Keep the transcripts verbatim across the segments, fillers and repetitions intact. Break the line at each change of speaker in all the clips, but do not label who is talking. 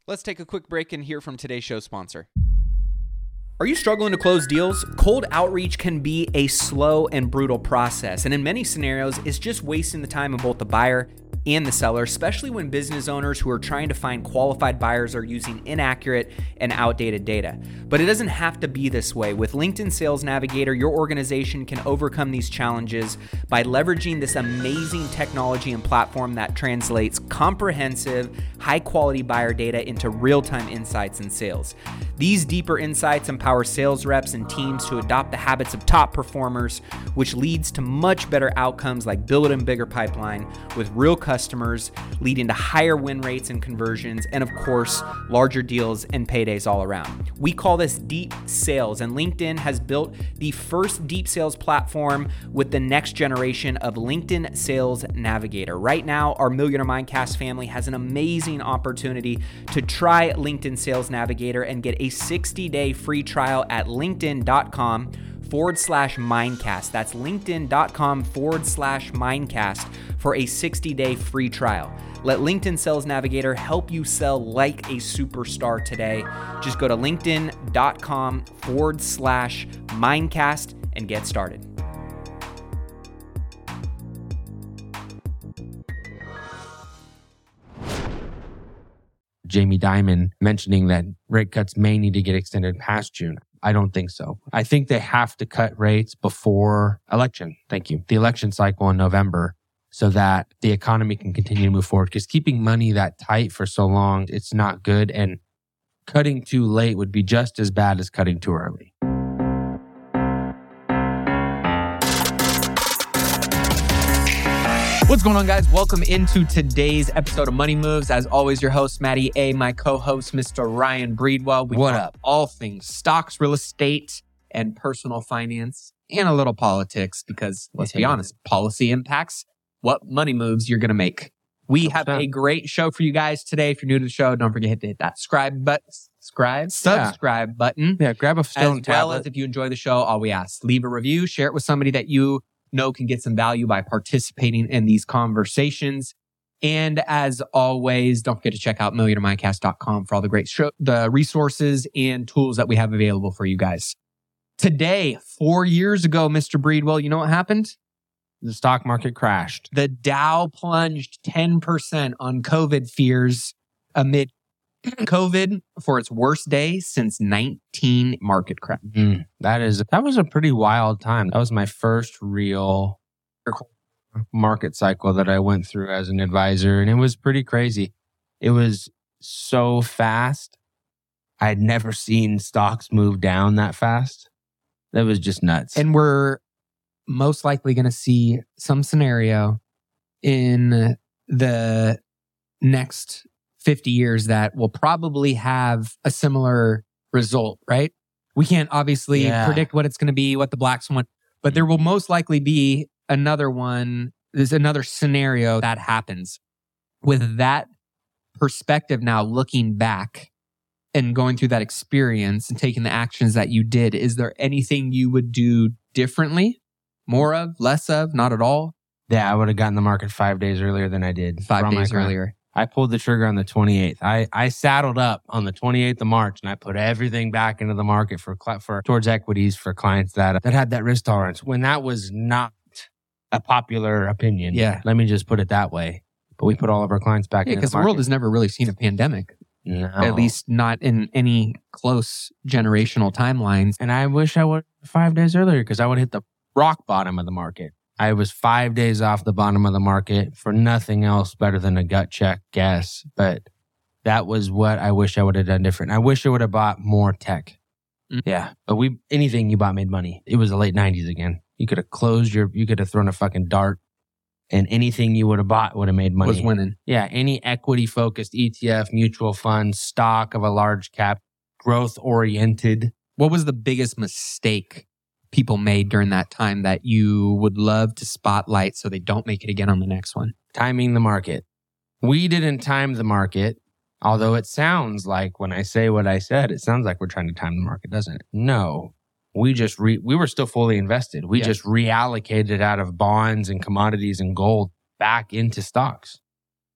Let's take a quick break and hear from today's show sponsor. Are you struggling to close deals? Cold outreach can be a slow and brutal process, and in many scenarios, it's just wasting the time of both the buyer and the seller, especially when business owners who are trying to find qualified buyers are using inaccurate and outdated data. But it doesn't have to be this way. With LinkedIn Sales Navigator, your organization can overcome these challenges by leveraging this amazing technology and platform that translates comprehensive, high-quality buyer data into real-time insights in sales. These deeper insights empower sales reps and teams to adopt the habits of top performers, which leads to much better outcomes like building a bigger pipeline with real customers, leading to higher win rates and conversions, and of course, larger deals and paydays all around. We call this deep sales, and LinkedIn has built the first deep sales platform with the next generation of LinkedIn Sales Navigator. Right now, our Millionaire Mindcast family has an amazing opportunity to try LinkedIn Sales Navigator and get a sixty-day free trial at linkedin.com forward slash Mindcast. That's linkedin.com forward slash Mindcast for a sixty-day free trial. Let LinkedIn Sales Navigator help you sell like a superstar today. Just go to linkedin.com forward slash Mindcast and get started.
Jamie Dimon mentioning that rate cuts may need to get extended past June. I don't think so. I think they have to cut rates before election. Thank you. The election cycle in November so that the economy can continue to move forward. Because keeping money that tight for so long, it's not good. And cutting too late would be just as bad as cutting too early.
What's going on, guys? Welcome into today's episode of Money Moves. As always, your host, Matty A., my co-host, Mister Ryan Breedwell. We
what
talk
up?
All things stocks, real estate, and personal finance, and a little politics, because let's be honest, policy impacts what money moves you're going to make. We have a great show for you guys today. If you're new to the show, don't forget to hit that subscribe button. Subscribe, subscribe
yeah.
button.
Yeah, grab a stone
as
tablet.
well as if you enjoy the show, all we ask, leave a review, share it with somebody that you know can get some value by participating in these conversations. And as always, don't forget to check out millionaire mindcast dot com for all the great show, the resources and tools that we have available for you guys. Today, four years ago, Mister Breedwell, you know what happened?
The stock market crashed.
The Dow plunged ten percent on COVID fears amid COVID for its worst day since nineteen market crash.
Mm, that is, that was a pretty wild time. That was my first real market cycle that I went through as an advisor. And it was pretty crazy. It was so fast. I'd never seen stocks move down that fast. That was just nuts.
And we're most likely going to see some scenario in the next fifty years that will probably have a similar result, right? We can't obviously
yeah.
predict what it's going to be, what the black swan, but there will most likely be another one. There's another scenario that happens. With that perspective now, looking back and going through that experience and taking the actions that you did, is there anything you would do differently? More of, less of, not at all?
Yeah, I would have gotten the market five days earlier than I did.
Five days earlier.
I pulled the trigger on the twenty-eighth. I, I saddled up on the twenty-eighth of March and I put everything back into the market for for towards equities for clients that that had that risk tolerance. When that was not a popular opinion.
Yeah.
Let me just put it that way. But we put all of our clients back
yeah,
into the market.
because the world has never really seen a pandemic.
No.
At least not in any close generational timelines.
And I wish I would five days earlier because I would hit the rock bottom of the market. I was five days off the bottom of the market for nothing else better than a gut check guess. But that was what I wish I would have done different. I wish I would have bought more tech. Mm-hmm. Yeah. But we anything you bought made money. It was the late nineties again. You could have closed your, you could have thrown a fucking dart and anything you would have bought would have made money.
Was winning.
Yeah. Any equity focused E T F, mutual fund, stock of a large cap, growth oriented.
What was the biggest mistake people made during that time that you would love to spotlight so they don't make it again on the next one?
Timing the market. We didn't time the market, although it sounds like when I say what I said, it sounds like we're trying to time the market, doesn't it? No. We just, re- we were still fully invested. We yeah. just reallocated out of bonds and commodities and gold back into stocks.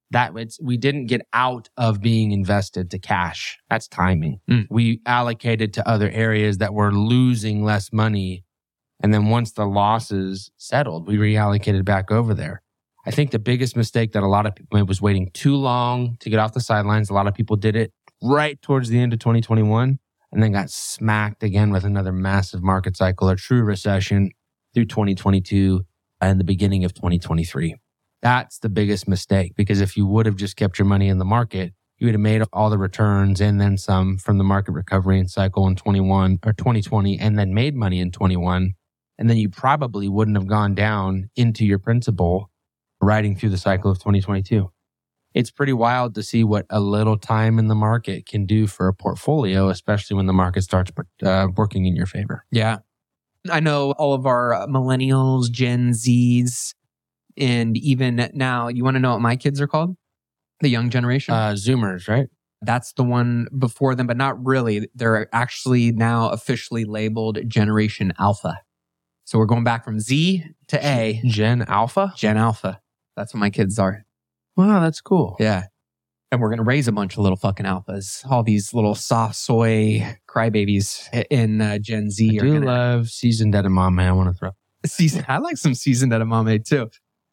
that it's, we didn't get out of being invested to cash. That's timing.
Mm.
We allocated to other areas that were losing less money. And then once the losses settled, we reallocated back over there. I think the biggest mistake that a lot of people made was waiting too long to get off the sidelines. A lot of people did it right towards the end of twenty twenty-one and then got smacked again with another massive market cycle or true recession through twenty twenty-two and the beginning of twenty twenty-three. That's the biggest mistake, because if you would have just kept your money in the market, you would have made all the returns and then some from the market recovery and cycle in twenty-one or twenty twenty, and then made money in twenty-one. And then you probably wouldn't have gone down into your principal riding through the cycle of twenty twenty-two. It's pretty wild to see what a little time in the market can do for a portfolio, especially when the market starts uh, working in your favor.
Yeah. I know all of our millennials, Gen Zs, and even now, you want to know what my kids are called? The young generation?
Uh, Zoomers, right?
That's the one before them, but not really. They're actually now officially labeled Generation Alpha. So we're going back from Z to A.
Gen Alpha?
Gen Alpha. That's what my kids are.
Wow, that's cool.
Yeah. And we're going to raise a bunch of little fucking alphas. All these little soft soy crybabies in uh, Gen Z.
I
are
do
gonna...
love seasoned edamame. I want to throw.
Season, I like some seasoned edamame too.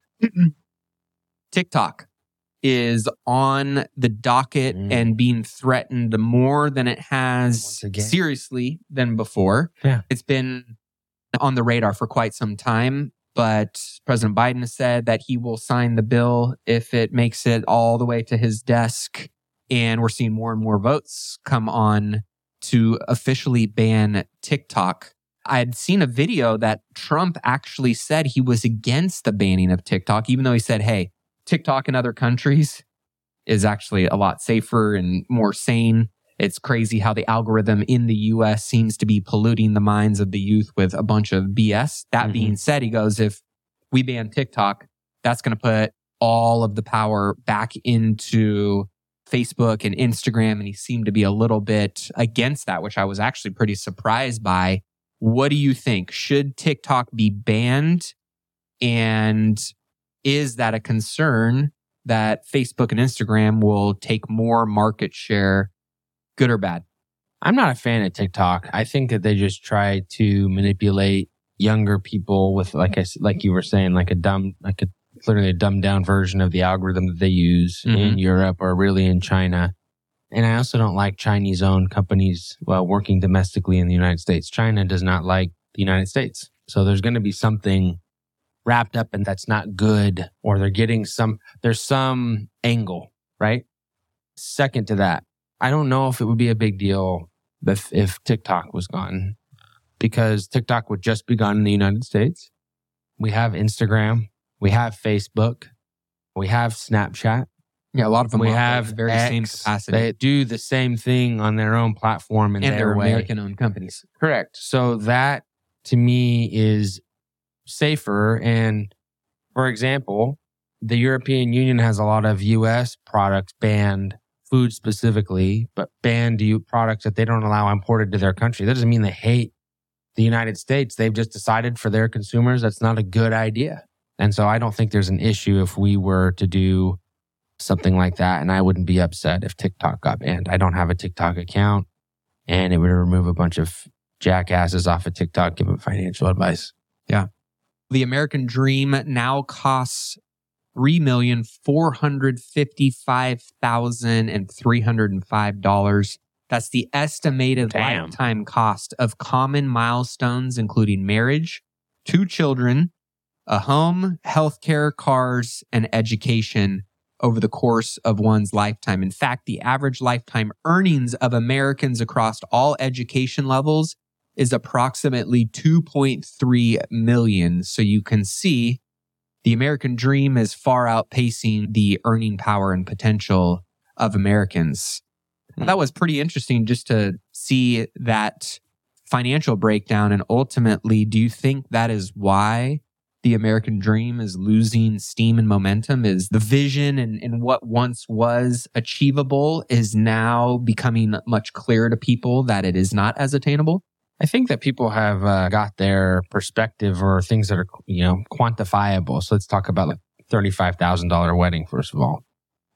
TikTok is on the docket
Mm.
and being threatened more than it
Once
has
again.
seriously than before.
Yeah.
It's been on the radar for quite some time, but President Biden has said that he will sign the bill if it makes it all the way to his desk. And we're seeing more and more votes come on to officially ban TikTok. I had seen a video that Trump actually said he was against the banning of TikTok, even though he said, hey, TikTok in other countries is actually a lot safer and more sane. It's crazy how the algorithm in the U S seems to be polluting the minds of the youth with a bunch of B S. That mm-hmm. being said, he goes, if we ban TikTok, that's going to put all of the power back into Facebook and Instagram. And he seemed to be a little bit against that, which I was actually pretty surprised by. What do you think? Should TikTok be banned? And is that a concern that Facebook and Instagram will take more market share, good or bad?
I'm not a fan of TikTok. I think that they just try to manipulate younger people with, like I like you were saying, like a dumb, like a literally a dumbed down version of the algorithm that they use mm-hmm. in Europe or really in China. And I also don't like Chinese-owned companies well, working domestically in the United States. China does not like the United States. So there's going to be something wrapped up and that's not good, or they're getting some, there's some angle, right? Second to that, I don't know if it would be a big deal if, if TikTok was gone, because TikTok would just be gone in the United States. We have Instagram, we have Facebook, we have Snapchat.
Yeah, a lot of them
we
have
have
the very
X.
same capacity.
They do the same thing on their own platform and,
and
their
they're
way.
American-owned companies.
Correct. So that, to me, is safer. And, for example, the European Union has a lot of U S products banned, food specifically, but banned products that they don't allow imported to their country. That doesn't mean they hate the United States. They've just decided for their consumers that's not a good idea. And so I don't think there's an issue if we were to do something like that. And I wouldn't be upset if TikTok got banned. I don't have a TikTok account, and it would remove a bunch of jackasses off of TikTok giving financial advice.
Yeah. The American dream now costs three million four hundred fifty-five thousand three hundred five dollars. That's the estimated
Damn.
lifetime cost of common milestones, including marriage, two children, a home, healthcare, cars, and education over the course of one's lifetime. In fact, the average lifetime earnings of Americans across all education levels is approximately two point three million. So you can see the American dream is far outpacing the earning power and potential of Americans. Mm-hmm. That was pretty interesting just to see that financial breakdown. And ultimately, do you think that is why the American dream is losing steam and momentum? Is the vision and, and what once was achievable is now becoming much clearer to people that it is not as attainable?
I think that people have uh, got their perspective or things that are, you know, quantifiable. So let's talk about like thirty-five thousand dollars wedding, first of all.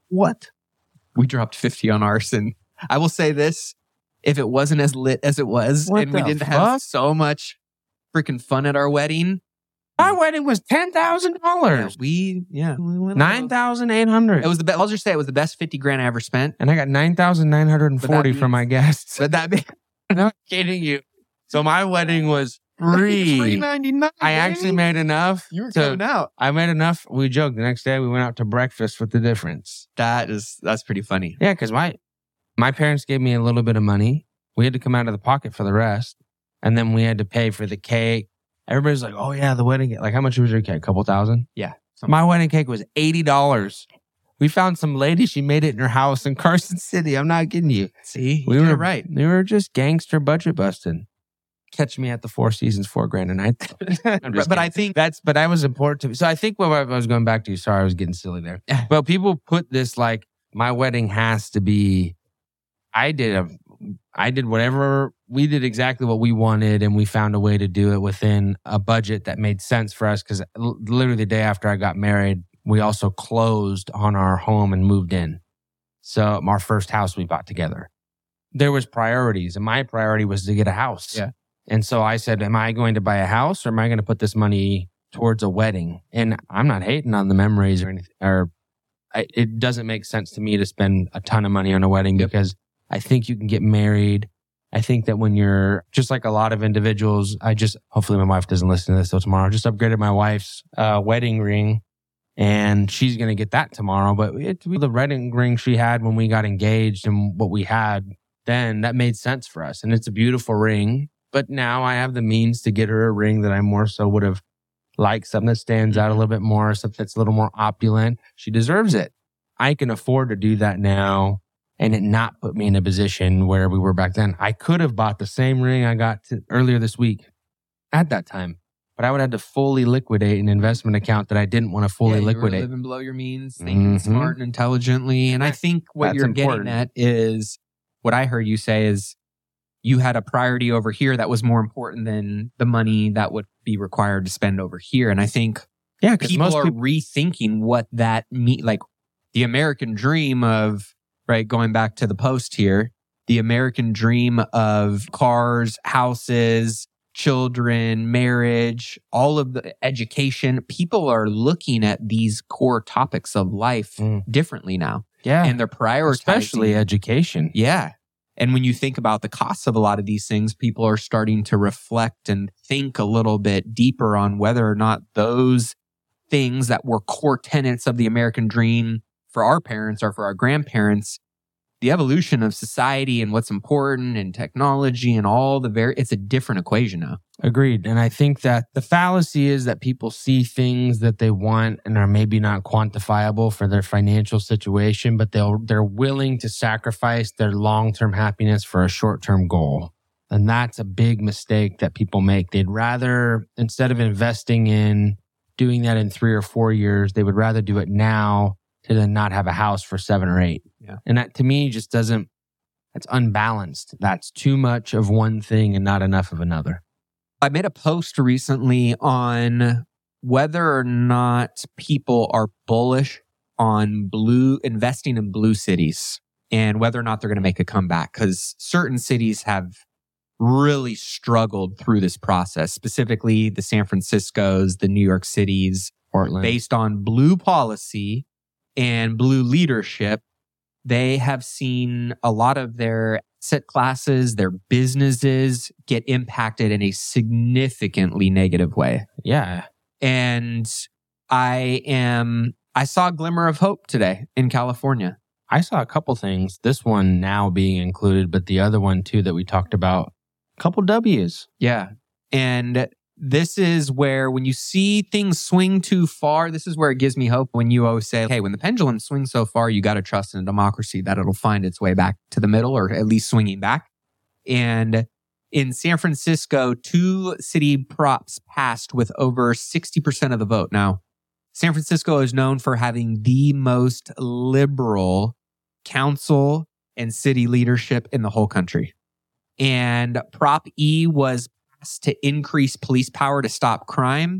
What? We dropped fifty on ours. And I will say this, if it wasn't as lit as it was,
What
and we
the
didn't
fuck?
have so much freaking fun at our wedding,
My wedding was ten thousand
yeah,
dollars.
we, yeah. We went a
nine
little-
thousand eight hundred.
It was the best. I'll just say it was the best fifty grand I ever spent.
And I got nine thousand nine hundred forty
But that
from my guests.
But that be
I'm not kidding you. So my wedding was
three
free.
ninety-nine.
I actually made enough.
You were
to-
coming out.
I made enough. We joked. The next day we went out to breakfast with the difference.
That is, that's pretty funny.
Yeah, because my my parents gave me a little bit of money. We had to come out of the pocket for the rest. And then we had to pay for the cake. Everybody's like, oh yeah, the wedding cake. Like, how much was your cake? A couple thousand?
Yeah.
My wedding cake was eighty dollars. We found some lady. She made it in her house in Carson City. I'm not kidding you.
See,
We
you did
were
it right.
We were just gangster budget busting. Catch me at the Four Seasons, four grand a night. I'm
But,
just
but I
kidding.
think
that's, but that was important to me. So I think what I was going back to, sorry, I was getting silly there. Well, people put this like, my wedding has to be, I did a, I did whatever, we did exactly what we wanted, and we found a way to do it within a budget that made sense for us. Because literally the day after I got married, we also closed on our home and moved in. So our first house we bought together. There was priorities, and my priority was to get a house.
Yeah.
And so I said, am I going to buy a house, or am I going to put this money towards a wedding? And I'm not hating on the memories or anything, or I, it doesn't make sense to me to spend a ton of money on a wedding
Yep.
because I think you can get married. I think that when you're just like a lot of individuals, I just, hopefully my wife doesn't listen to this till tomorrow. I just upgraded my wife's uh, wedding ring, and she's going to get that tomorrow. But it, the wedding ring she had when we got engaged and what we had then, that made sense for us. And it's a beautiful ring. But now I have the means to get her a ring that I more so would have liked, something that stands out a little bit more, something that's a little more opulent. She deserves it. I can afford to do that now and it not put me in a position where we were back then. I could have bought the same ring I got to earlier this week at that time, but I would have to fully liquidate an investment account that I didn't want to fully
yeah, you were
liquidate.
living below your means, thinking
Mhm.
smart and intelligently. And I think what
That's
you're
important.
getting at is what I heard you say is you had a priority over here that was more important than the money that would be required to spend over here. And I think
Yeah, because
people
most
are
people,
rethinking what that mean, like the American dream of, right, going back to the post here, the American dream of cars, houses, children, marriage, all of the education. People are looking at these core topics of life
Mm.
differently now.
yeah,
And they're prioritizing.
especially education.
Yeah. And when you think about the costs of a lot of these things, people are starting to reflect and think a little bit deeper on whether or not those things that were core tenets of the American dream for our parents or for our grandparents, the evolution of society and what's important and technology and all the very, it's a different equation now.
Agreed. And I think that the fallacy is that people see things that they want and are maybe not quantifiable for their financial situation, but they'll, they're willing to sacrifice their long-term happiness for a short-term goal. And that's a big mistake that people make. They'd rather, instead of investing in doing that in three or four years, they would rather do it now to then not have a house for seven or eight.
Yeah.
And that to me just doesn't, that's unbalanced. That's too much of one thing and not enough of another.
I made a post recently on whether or not people are bullish on blue investing in blue cities and whether or not they're going to make a comeback, because certain cities have really struggled through this process, specifically the San Franciscos, the New York Cities,
Portland.
based on blue policy and blue leadership. They have seen a lot of their asset classes, their businesses get impacted in a significantly negative way.
Yeah.
And I am, I saw a glimmer of hope today in California.
I saw a couple things. This one now being included, but the other one too that we talked about. A couple W's.
Yeah. And this is where when you see things swing too far, this is where it gives me hope when you always say, hey, when the pendulum swings so far, you got to trust in a democracy that it'll find its way back to the middle or at least swinging back. And in San Francisco, two city props passed with over sixty percent of the vote. Now, San Francisco is known for having the most liberal council and city leadership in the whole country. And Prop E was passed to increase police power to stop crime.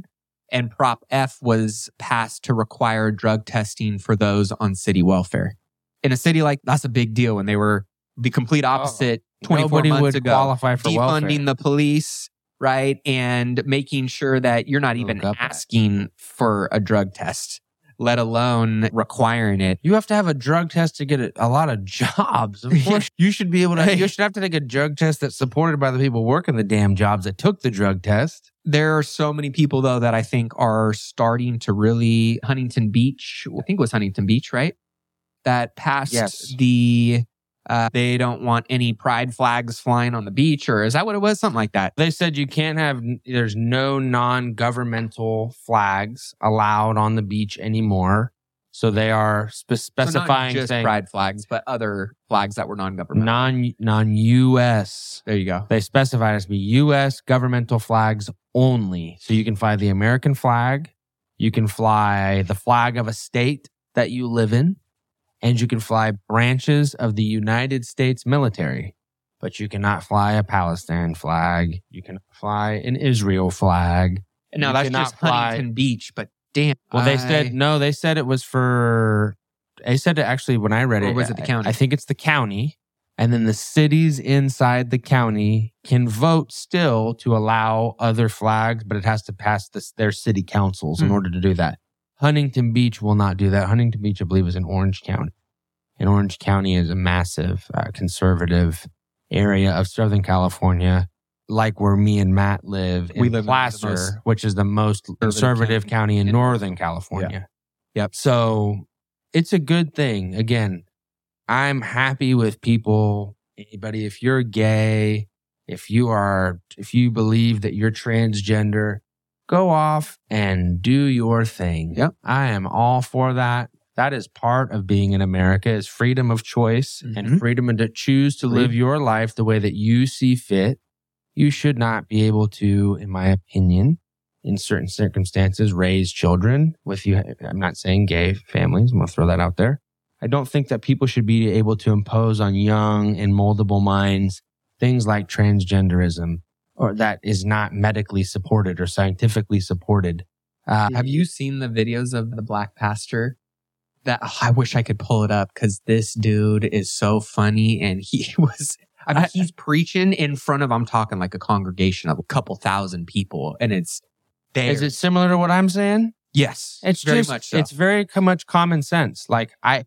And Prop F was passed to require drug testing for those on city welfare. In a city like that's a big deal when they were the complete opposite oh, twenty-four months
would
ago.
Qualify for
defunding
welfare.
the police, right? And making sure that you're not even asking that. for a drug test, let alone requiring it.
You have to have a drug test to get a, a lot of jobs. Of course, you should be able to. You should have to take a drug test that's supported by the people working the damn jobs that took the drug test.
There are so many people, though, that I think are starting to really... Huntington Beach, I think it was Huntington Beach, right? That passed
yes.
the... Uh, they don't want any pride flags flying on the beach, or is that what it was? Something like that.
They said you can't have... There's no non-governmental flags allowed on the beach anymore. So they are spe- specifying...
So not just
saying,
pride flags, but other flags that were non-governmental.
Non, non-U S.
There you go.
They specified it to be U S governmental flags only. So you can fly the American flag, you can fly the flag of a state that you live in, and you can fly branches of the United States military. But you cannot fly a Palestine flag. You cannot fly an Israel flag.
No,
you
that's just
fly...
Huntington Beach, but damn.
Well, they
I...
said, no, they said it was for, they said it actually when I read
or
it.
Or was it the county?
I, I think it's the county. And then the cities inside the county can vote still to allow other flags, but it has to pass this, their city councils mm. in order to do that. Huntington Beach will not do that. Huntington Beach, I believe, is in Orange County. And Orange County is a massive uh, conservative area of Southern California, like where me and Matt live in
we live
Placer,
in most
which is the most conservative county, county in, in Northern California.
Yeah. Yep.
So it's a good thing. Again, I'm happy with people, anybody, if you're gay, if you are, if you believe that you're transgender, go off and do your thing.
Yep.
I am all for that. That is part of being in America is freedom of choice mm-hmm. and freedom to choose to live your life the way that you see fit. You should not be able to, in my opinion, in certain circumstances, raise children with you. I'm not saying gay families. I'm going to throw that out there. I don't think that people should be able to impose on young and moldable minds things like transgenderism or that is not medically supported or scientifically supported.
Uh, Have you seen the videos of the black pastor? That oh, I wish I could pull it up because this dude is so funny and he was... I mean, he's preaching in front of, I'm talking like a congregation of a couple thousand people and it's there.
Is it similar to what I'm saying?
Yes.
It's
very
just,
much so.
It's very much common sense. Like I...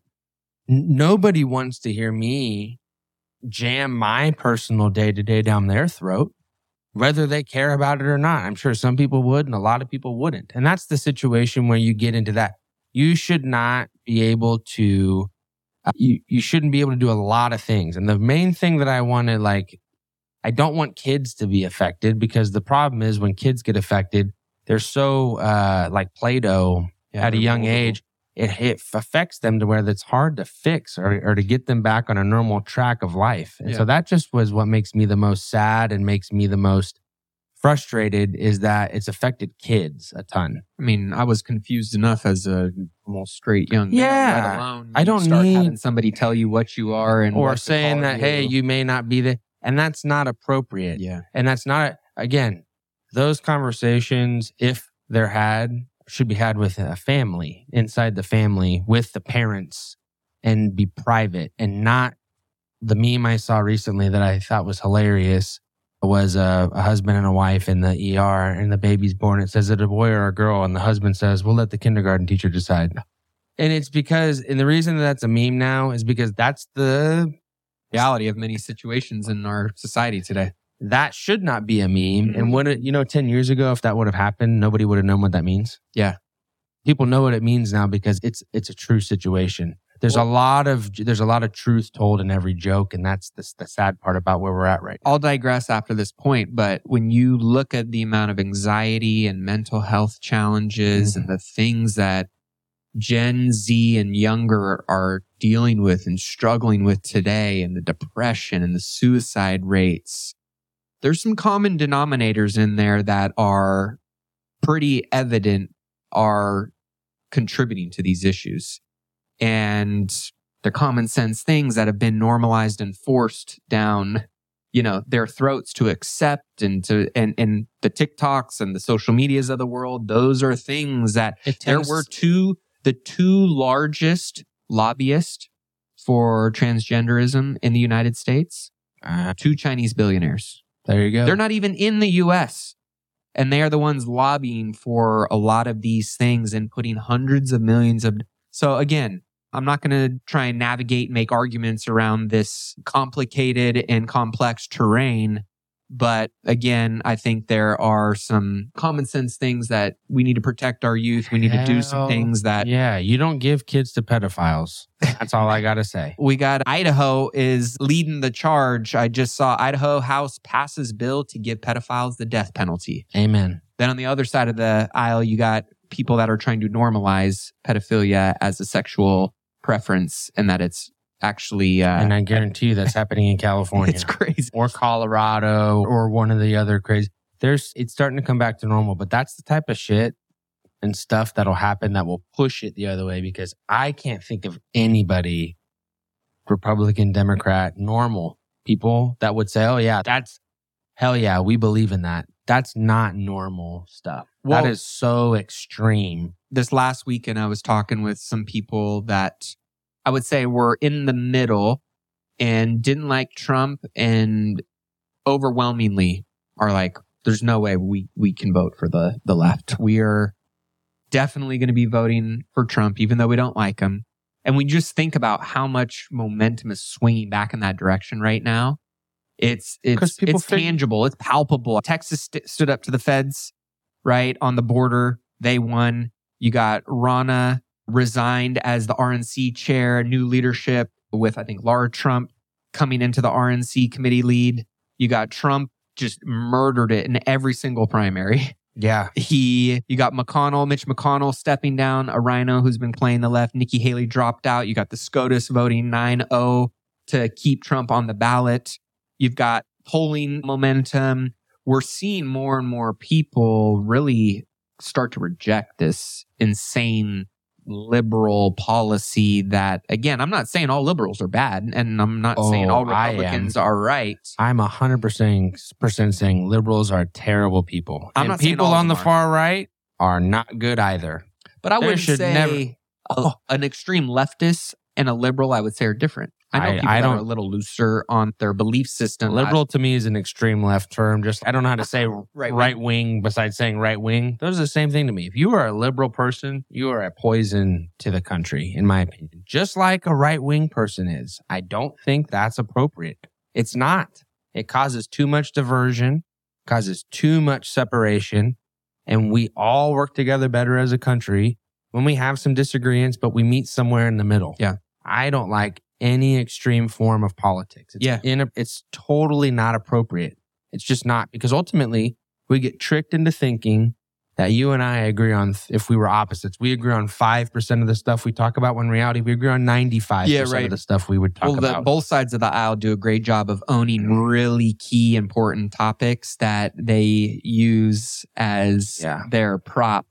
Nobody wants to hear me jam my personal day-to-day down their throat, whether they care about it or not. I'm sure some people would and a lot of people wouldn't. And that's the situation where you get into that. You should not be able to, uh, you, you shouldn't be able to do a lot of things. And the main thing that I want to like, I don't want kids to be affected because the problem is when kids get affected, they're so uh, like Play-Doh yeah, at a young moldable. age. It, it affects them to where it's hard to fix or, or to get them back on a normal track of life. And yeah. so that just was what makes me the most sad and makes me the most frustrated is that it's affected kids a ton.
I mean, I was confused enough as a almost straight young man.
Yeah.
Let alone
I don't
start
need
having somebody tell you what you are and
or saying that, you. hey, you may not be the, and that's not appropriate.
Yeah.
And that's not, again, those conversations, if they're had, should be had with a family, inside the family, with the parents, and be private, and not the meme I saw recently that I thought was hilarious was a, a husband and a wife in the E R, and the baby's born. It says, is it a boy or a girl? And the husband says, we'll let the kindergarten teacher decide. And it's because, and the reason that that's a meme now is because that's the
reality of many situations in our society today.
That should not be a meme. And when it, you know, ten years ago, if that would have happened, nobody would have known what that means.
Yeah.
People know what it means now because it's it's a true situation. There's well, a lot of there's a lot of truth told in every joke, and that's the, the sad part about where we're at right now.
I'll digress after this point, but when you look at the amount of anxiety and mental health challenges mm-hmm. and the things that Gen Z and younger are dealing with and struggling with today, and the depression and the suicide rates, there's some common denominators in there that are pretty evident are contributing to these issues. And they're common sense things that have been normalized and forced down you know, their throats to accept and to and and the TikToks and the social medias of the world. Those are things that
It
there
tends-
were two the two largest lobbyists for transgenderism in the United States,
Uh,
two Chinese billionaires.
there you go.
They're not even in the U S. And they are the ones lobbying for a lot of these things and putting hundreds of millions of. So again, I'm not going to try and navigate, make arguments around this complicated and complex terrain. But again, I think there are some common sense things that we need to protect our youth. We need to do some
Hell,
things that
Yeah, you don't give kids to pedophiles. That's all I got to say.
we got. Idaho is leading the charge. I just saw Idaho House passes bill to give pedophiles the death penalty.
Amen.
Then on the other side of the aisle, you got people that are trying to normalize pedophilia as a sexual preference and that it's actually uh,
And I guarantee you that's happening in California.
it's crazy.
Or Colorado or one of the other crazy. There's it's starting to come back to normal, but that's the type of shit and stuff that'll happen that will push it the other way because I can't think of anybody, Republican, Democrat, normal people that would say, "Oh yeah, that's hell yeah, we believe in that." That's not normal stuff.
Well-
that is so extreme.
This last weekend, I was talking with some people that I would say were in the middle and didn't like Trump and overwhelmingly are like, there's no way we, we can vote for the, the left. We are definitely going to be voting for Trump, even though we don't like him. And we just think about how much momentum is swinging back in that direction right now. It's,
'Cause
it's,
people
it's
fig-
tangible. It's palpable. Texas st- stood up to the feds, right? On the border. They won. You got Ronna resigned as the R N C chair, new leadership with, I think, Laura Trump coming into the R N C committee lead. You got Trump just murdered it in every single primary.
Yeah.
He, you got McConnell, Mitch McConnell stepping down, a rhino who's been playing the left. Nikki Haley dropped out. You got the SCOTUS voting nine oh to keep Trump on the ballot. You've got polling momentum. We're seeing more and more people really start to reject this insane liberal policy that, again, I'm not saying all liberals are bad, and I'm not
Oh,
saying all
I am.
Republicans are right.
I'm one hundred percent saying liberals are terrible people.
I'm
and
not saying
people
all of
on the
them are.
far right are not good either.
But I
There
wouldn't
should
say
never-
a- an extreme leftist and a liberal, I would say, are different. I know
I-
people
I
that are a
don't-
little looser on their belief system.
Liberal to me is an extreme left term. Just I don't know how to say
Right
right,
wing.
wing besides saying right wing. Those are the same thing to me. If you are a liberal person, you are a poison to the country, in my opinion. Just like a right wing person is. I don't think that's appropriate. It's not. It causes too much diversion, causes too much separation, and we all work together better as a country when we have some disagreements, but we meet somewhere in the middle.
Yeah.
I don't like any extreme form of politics. It's
Yeah.
in it's totally not appropriate. It's just not, because ultimately we get tricked into thinking that you and I agree on, if we were opposites, we agree on five percent of the stuff we talk about, when in reality we agree on ninety-five percent
Yeah, right.
of the stuff we would talk
Well, the,
about.
both sides of the aisle do a great job of owning really key, important topics that they use as
Yeah.
their prop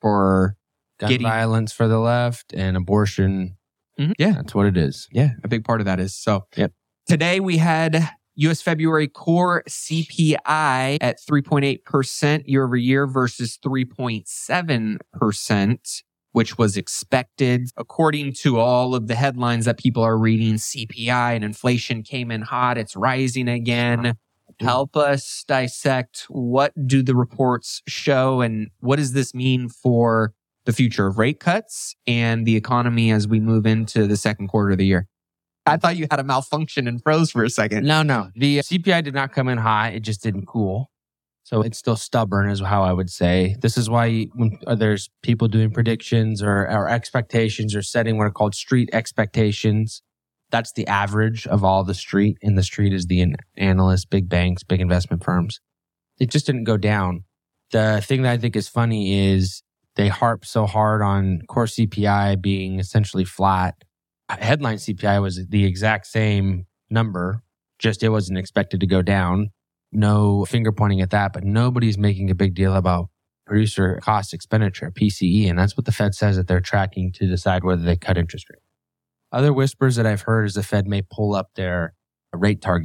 for
Gun
getting-
violence for the left and abortion.
Mhm. Yeah.
That's what it is.
Yeah, a big part of that is. So
Yep.
today we had U S February core C P I at three point eight percent year over year versus three point seven percent, which was expected. According to all of the headlines that people are reading, C P I and inflation came in hot. It's rising again. Help us dissect, what do the reports show and what does this mean for the future of rate cuts and the economy as we move into the second quarter of the year? I thought you had a malfunction and froze for a second.
No, no. The C P I did not come in high. It just didn't cool. So it's still stubborn is how I would say. This is why when uh, there's people doing predictions or, or expectations or setting what are called street expectations, that's the average of all the street. And the street is the an- analysts, big banks, big investment firms. It just didn't go down. The thing that I think is funny is they harp so hard on core C P I being essentially flat. Headline C P I was the exact same number, just it wasn't expected to go down. No finger pointing at that, but nobody's making a big deal about producer cost expenditure, P C E, and that's what the Fed says that they're tracking to decide whether they cut interest rate. Other whispers that I've heard is the Fed may pull up their rate target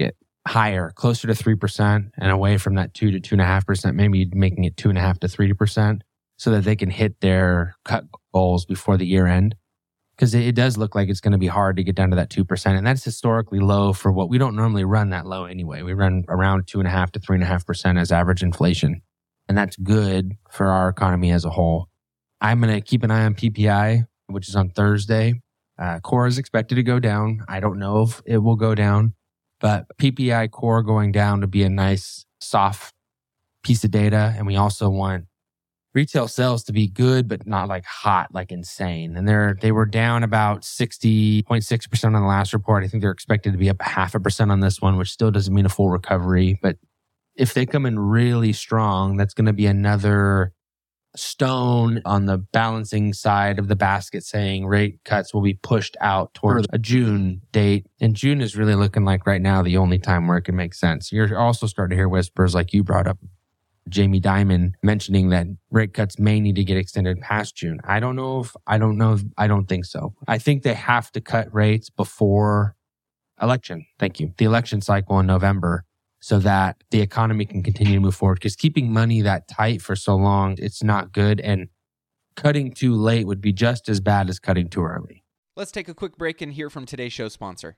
higher, closer to three percent and away from that two to two point five percent, maybe making it two point five to three percent so that they can hit their cut goals before the year end. Because it, it does look like it's going to be hard to get down to that two percent. And that's historically low for what we don't normally run that low anyway. We run around two point five to three point five percent as average inflation. And that's good for our economy as a whole. I'm going to keep an eye on P P I, which is on Thursday. Uh, core is expected to go down. I don't know if it will go down. But P P I core going down to be a nice, soft piece of data. And we also want retail sales to be good, but not like hot, like insane. And they're, they were down about sixty point six percent on the last report. I think they're expected to be up a half a percent on this one, which still doesn't mean a full recovery. But if they come in really strong, that's going to be another stone on the balancing side of the basket saying rate cuts will be pushed out towards a June date. And June is really looking like right now the only time where it can make sense. You're also starting to hear whispers like you brought up, Jamie Dimon, mentioning that rate cuts may need to get extended past June. I don't know if, I don't know, if, I don't think so. I think they have to cut rates before election. Thank you. The election cycle in November, so that the economy can continue to move forward. Because keeping money that tight for so long, it's not good. And cutting too late would be just as bad as cutting too early.
Let's take a quick break and hear from today's show sponsor.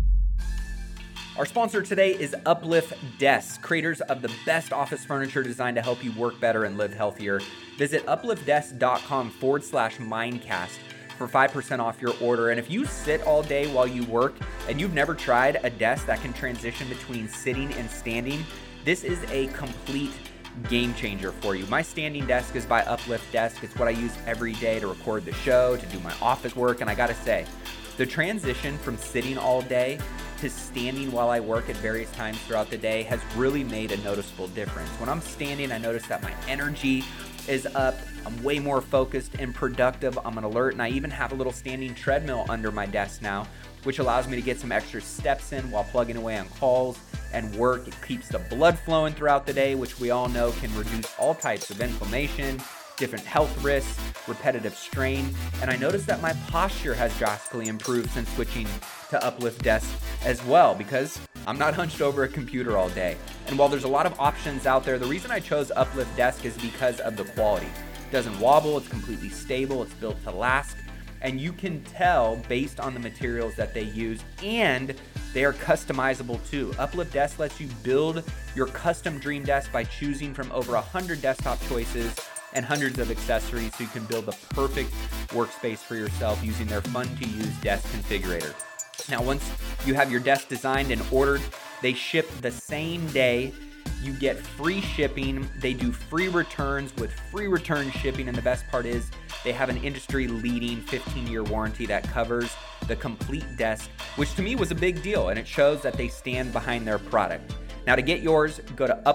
Our sponsor today is Uplift Desks, creators of the best office furniture designed to help you work better and live healthier. Visit upliftdesk.com forward slash Mindcast for five percent off your order. And if you sit all day while you work and you've never tried a desk that can transition between sitting and standing, this is a complete game changer for you. My standing desk is by Uplift Desk. It's what I use every day to record the show, to do my office work. And I gotta say, the transition from sitting all day to standing while I work at various times throughout the day has really made a noticeable difference. When I'm standing, I notice that my energy is up. I'm way more focused and productive. I'm an alert, and I even have a little standing treadmill under my desk now, which allows me to get some extra steps in while plugging away on calls and work. It keeps the blood flowing throughout the day, which we all know can reduce all types of inflammation, different health risks, repetitive strain. And I noticed that my posture has drastically improved since switching to Uplift Desk as well, because I'm not hunched over a computer all day. And while there's a lot of options out there, the reason I chose Uplift Desk is because of the quality. It doesn't wobble, it's completely stable, it's built to last. And you can tell based on the materials that they use, and they are customizable too. Uplift Desk lets you build your custom dream desk by choosing from over one hundred desktop choices and hundreds of accessories, so you can build the perfect workspace for yourself using their fun-to-use desk configurator. Now, once you have your desk designed and ordered, they ship the same day. You get free shipping. They do free returns with free return shipping. And the best part is they have an industry-leading fifteen-year warranty that covers the complete desk, which to me was a big deal. And it shows that they stand behind their product. Now, to get yours, go to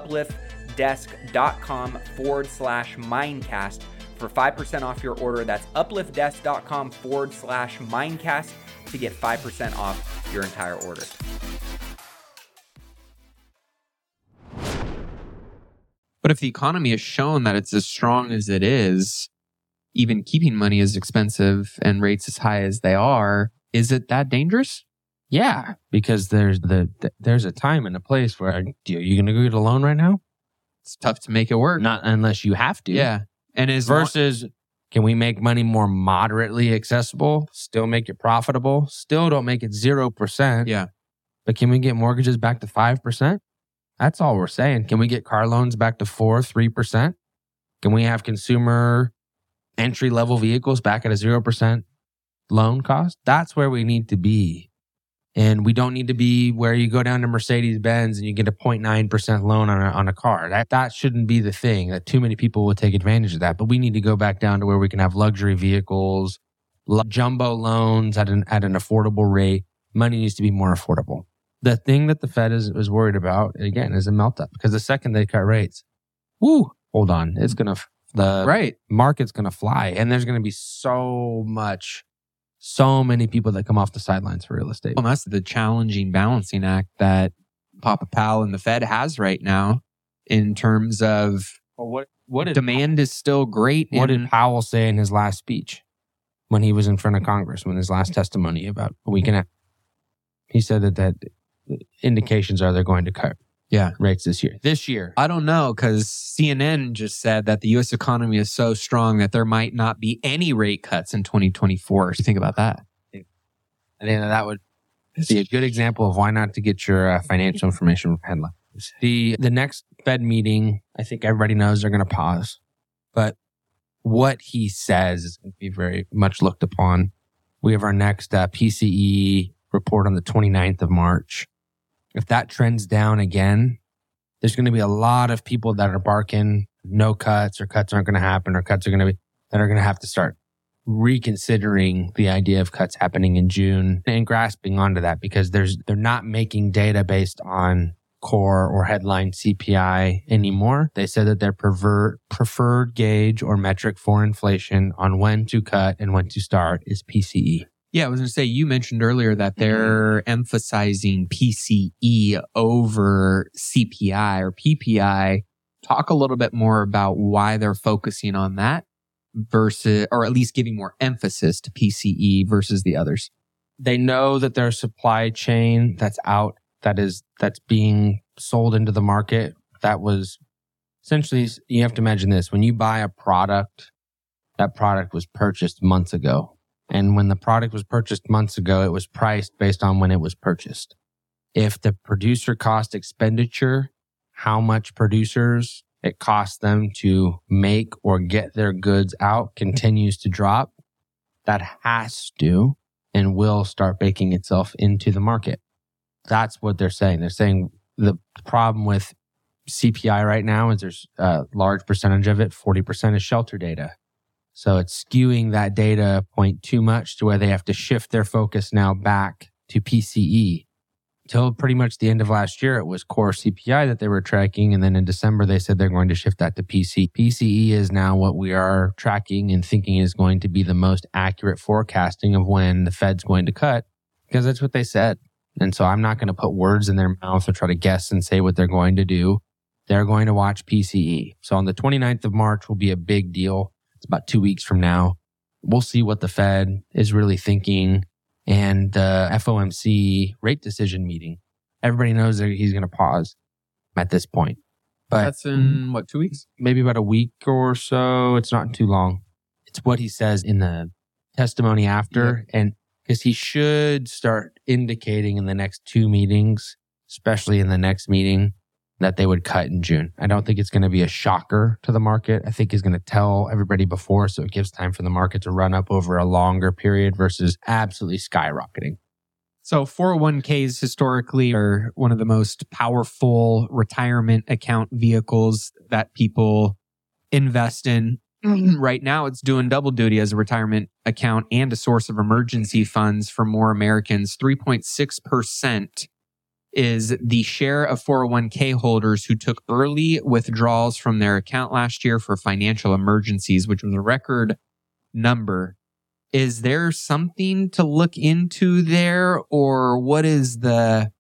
upliftdesk.com forward slash Mindcast for five percent off your order. That's upliftdesk.com forward slash Mindcast to get five percent off your entire order.
But if the economy has shown that it's as strong as it is, even keeping money as expensive and rates as high as they are, is it that dangerous?
Yeah, because there's the, the there's a time and a place where are you going to go get a loan right now?
It's tough to make it work.
Not unless you have to.
Yeah. And is
versus, can we make money more moderately accessible? Still make it profitable? Still don't make it zero percent.
Yeah.
But can we get mortgages back to five percent? That's all we're saying. Can we get car loans back to four, three percent? Can we have consumer entry-level vehicles back at a zero percent loan cost? That's where we need to be. And we don't need to be where you go down to Mercedes-Benz and you get a zero point nine percent loan on a, on a car. That that shouldn't be the thing. That too many people will take advantage of that. But we need to go back down to where we can have luxury vehicles, lo- jumbo loans at an at an affordable rate. Money needs to be more affordable. The thing that the Fed is, is worried about, again, is a melt-up. Because the second they cut rates, woo, hold on, it's going to, the
right.
market's going to fly. And there's going to be so much, so many people that come off the sidelines for real estate.
Well, that's the challenging balancing act that Papa Powell and the Fed has right now in terms of
well, what, what did,
demand is still great.
What
in,
did Powell say in his last speech when he was in front of Congress, when his last testimony about a week and a half? He said that, that indications are they're going to cut
Yeah.
rates this year. This year.
I don't know, because C N N just said that the U S economy is so strong that there might not be any rate cuts in twenty twenty-four. Think about that.
I think that would be a good example of why not to get your uh, financial information from headlines. The the next Fed meeting, I think everybody knows they're going to pause. But what he says is going to be very much looked upon. We have our next uh, P C E report on the twenty-ninth of March. If that trends down again, there's going to be a lot of people that are barking no cuts or cuts aren't going to happen or cuts are going to be, that are going to have to start reconsidering the idea of cuts happening in June and grasping onto that because there's they're not making data based on core or headline C P I anymore. They said that their prefer, preferred gauge or metric for inflation on when to cut and when to start is P C E.
Yeah, I was going to say, you mentioned earlier that they're mm-hmm. emphasizing P C E over C P I or P P I. Talk a little bit more about why they're focusing on that versus, or at least giving more emphasis to P C E versus the others.
They know that their supply chain that's out, that is, that's being sold into the market. That was essentially, you have to imagine this. When you buy a product, that product was purchased months ago. And when the product was purchased months ago, it was priced based on when it was purchased. If the producer cost expenditure, how much producers it costs them to make or get their goods out continues to drop, that has to and will start baking itself into the market. That's what they're saying. They're saying the problem with C P I right now is there's a large percentage of it, forty percent is shelter data. So it's skewing that data point too much to where they have to shift their focus now back to P C E. Till pretty much the end of last year, it was core C P I that they were tracking. And then in December, they said they're going to shift that to P C E. P C E is now what we are tracking and thinking is going to be the most accurate forecasting of when the Fed's going to cut, because that's what they said. And so I'm not going to put words in their mouth or try to guess and say what they're going to do. They're going to watch P C E. So on the twenty-ninth of March will be a big deal. It's about two weeks from now. We'll see what the Fed is really thinking. And the F O M C rate decision meeting, everybody knows that he's going to pause at this point. But
that's in, what, two weeks?
Maybe about a week or so. It's not too long. It's what he says in the testimony after. Yeah. And because he should start indicating in the next two meetings, especially in the next meeting, that they would cut in June. I don't think it's going to be a shocker to the market. I think he's going to tell everybody before, so it gives time for the market to run up over a longer period versus absolutely skyrocketing.
So four oh one k's historically are one of the most powerful retirement account vehicles that people invest in. Right now, it's doing double duty as a retirement account and a source of emergency funds for more Americans. three point six percent is the share of four oh one k holders who took early withdrawals from their account last year for financial emergencies, which was a record number. Is there something to look into there, or what is the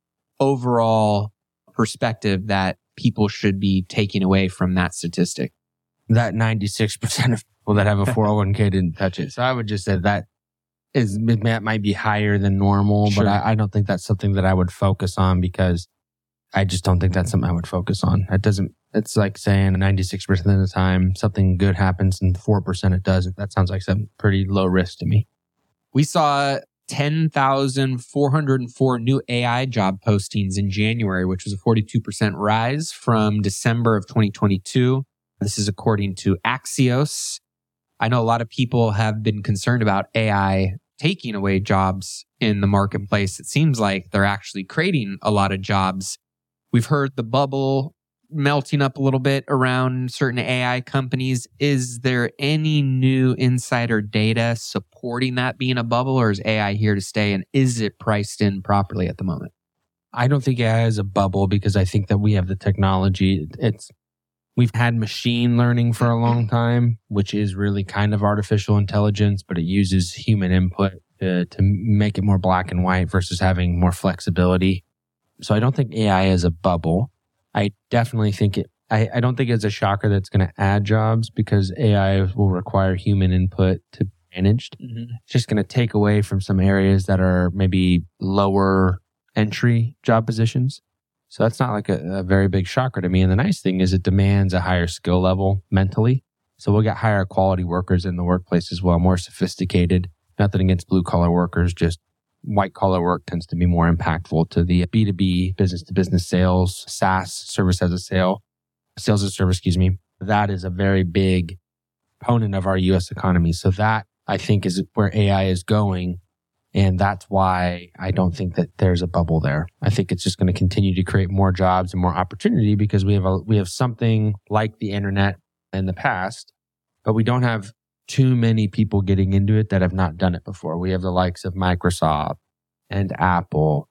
overall perspective that people should be taking away from that statistic?
That ninety-six percent of people that have a four oh one k didn't touch it. So I would just say that is, that might be higher than normal, sure. But I, I don't think that's something that I would focus on because I just don't think that's something I would focus on. It doesn't, it's like saying ninety-six percent of the time something good happens and four percent it doesn't. That sounds like some pretty low risk to me.
We saw ten thousand four hundred four new A I job postings in January, which was a forty-two percent rise from December of twenty twenty-two. This is according to Axios. I know a lot of people have been concerned about A I taking away jobs in the marketplace. It seems like they're actually creating a lot of jobs. We've heard the bubble melting up a little bit around certain A I companies. Is there any new insider data supporting that being a bubble, or is A I here to stay, and is it priced in properly at the moment?
I don't think A I is a bubble because I think that we have the technology. It's We've had machine learning for a long time, which is really kind of artificial intelligence, but it uses human input to, to make it more black and white versus having more flexibility. So I don't think A I is a bubble. I definitely think it, I, I don't think it's a shocker that's going to add jobs because A I will require human input to be managed. Mm-hmm. It's just going to take away from some areas that are maybe lower entry job positions. So that's not like a, a very big shocker to me. And the nice thing is it demands a higher skill level mentally. So we'll get higher quality workers in the workplace as well, more sophisticated. Nothing against blue collar workers, just white collar work tends to be more impactful to the B two B, business to business sales, SaaS, service as a sale, sales as a service, excuse me. That is a very big component of our U S economy. So that I think is where A I is going. And that's why I don't think that there's a bubble there. I think it's just going to continue to create more jobs and more opportunity because we have a, we have something like the internet in the past, but we don't have too many people getting into it that have not done it before. We have the likes of Microsoft and Apple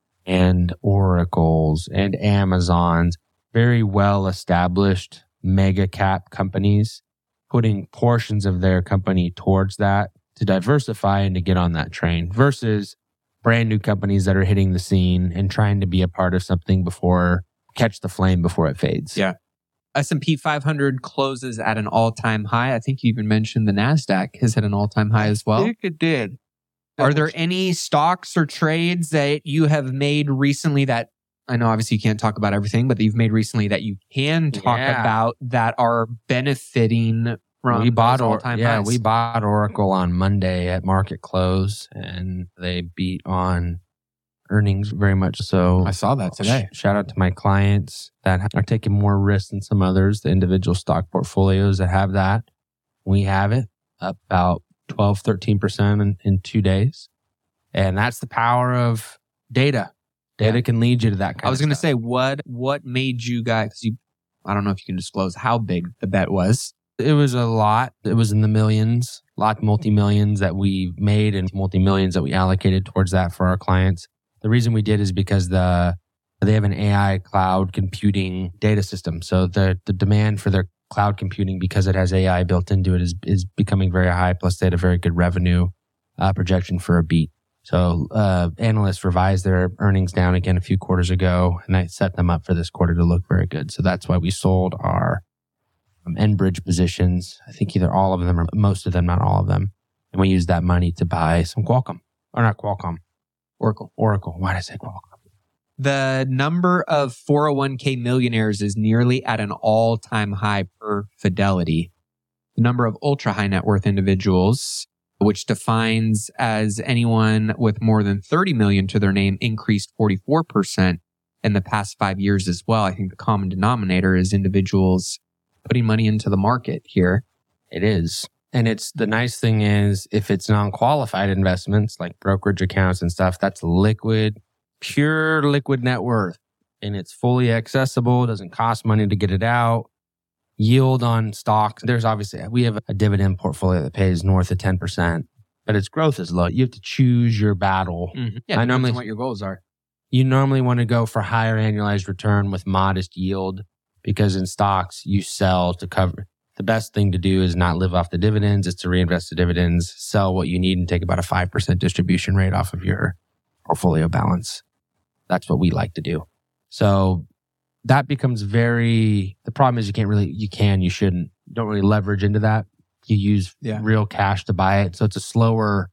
and Oracles and Amazons, very well established mega cap companies putting portions of their company towards that to diversify and to get on that train versus brand new companies that are hitting the scene and trying to be a part of something before, catch the flame before it fades.
Yeah. S and P five hundred closes at an all-time high. I think you even mentioned the NASDAQ has hit an all-time high as well.
I think it did.
Are there any stocks or trades that you have made recently that, I know obviously you can't talk about everything, but that you've made recently that you can talk
Yeah.
about that are benefiting from
we bought
those
or,
all-time
yeah,
highs?
we bought Oracle on Monday at market close and they beat on earnings very much so.
I saw that today.
Sh- shout out to my clients that are taking more risks than some others, the individual stock portfolios that have that. We have it up about twelve, thirteen percent in, in two days. And that's the power of data. Data
Yeah.
can lead you to that kind
I was
of
going to
stuff.
say, what what made you guys, 'cause you, I don't know if you can disclose how big the bet was.
It was a lot. It was in the millions, lot multi-millions that we made and multi-millions that we allocated towards that for our clients. The reason we did is because the they have an A I cloud computing data system. So the the demand for their cloud computing, because it has A I built into it, is is becoming very high. Plus, they had a very good revenue uh, projection for a beat. So uh, analysts revised their earnings down again a few quarters ago, and that set them up for this quarter to look very good. So that's why we sold our um, Enbridge positions. I think either all of them or most of them, not all of them. And we used that money to buy some Qualcomm. Or not Qualcomm.
Oracle.
Oracle. Why did I say Qualcomm?
The number of four oh one k millionaires is nearly at an all-time high per Fidelity. The number of ultra-high net worth individuals, which defines as anyone with more than thirty million to their name, increased forty-four percent in the past five years as well. I think the common denominator is individuals putting money into the market here.
It is. And it's the nice thing is if it's non-qualified investments like brokerage accounts and stuff, that's liquid, pure liquid net worth. And it's fully accessible. It doesn't cost money to get it out. Yield on stocks. There's obviously, we have a dividend portfolio that pays north of ten percent, but its growth is low. You have to choose your battle.
Mm-hmm. Yeah,
I normally,
what your goals are.
You normally want to go for higher annualized return with modest yield because in stocks, you sell to cover. The best thing to do is not live off the dividends. It's to reinvest the dividends, sell what you need and take about a five percent distribution rate off of your portfolio balance. That's what we like to do. So that becomes very, the problem is you can't really, you can, you shouldn't, you don't really leverage into that. You use
Yeah.
real cash to buy it. So it's a slower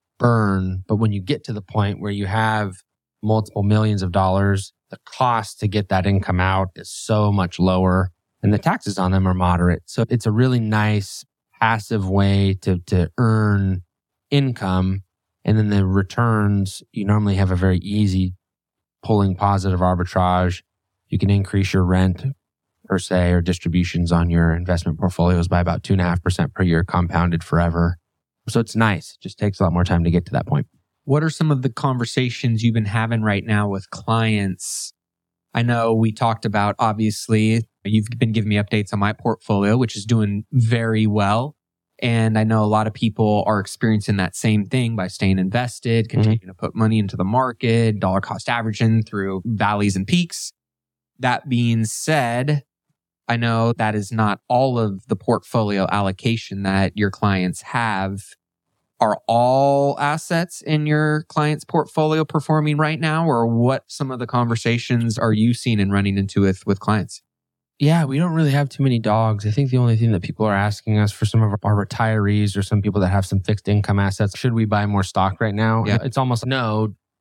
burn. But when you get to the point where you have multiple millions of dollars, the cost to get that income out is so much lower and the taxes on them are moderate. So it's a really nice passive way to, to earn income. And then the returns, you normally have a very easy pulling positive arbitrage. You can increase your rent per se or distributions on your investment portfolios by about two and a half percent per year compounded forever. So it's nice. It just takes a lot more time to get to that point.
What are some of the conversations you've been having right now with clients? I know we talked about, obviously, you've been giving me updates on my portfolio, which is doing very well. And I know a lot of people are experiencing that same thing by staying invested, continuing mm-hmm. to put money into the market, dollar cost averaging through valleys and peaks. That being said, I know that is not all of the portfolio allocation that your clients have. Are all assets in your client's portfolio performing right now? Or what some of the conversations are you seeing and running into with, with clients?
Yeah, we don't really have too many dogs. I think the only thing that people are asking us for some of our retirees or some people that have some fixed income assets, should we buy more stock right now?
Yeah.
It's almost no.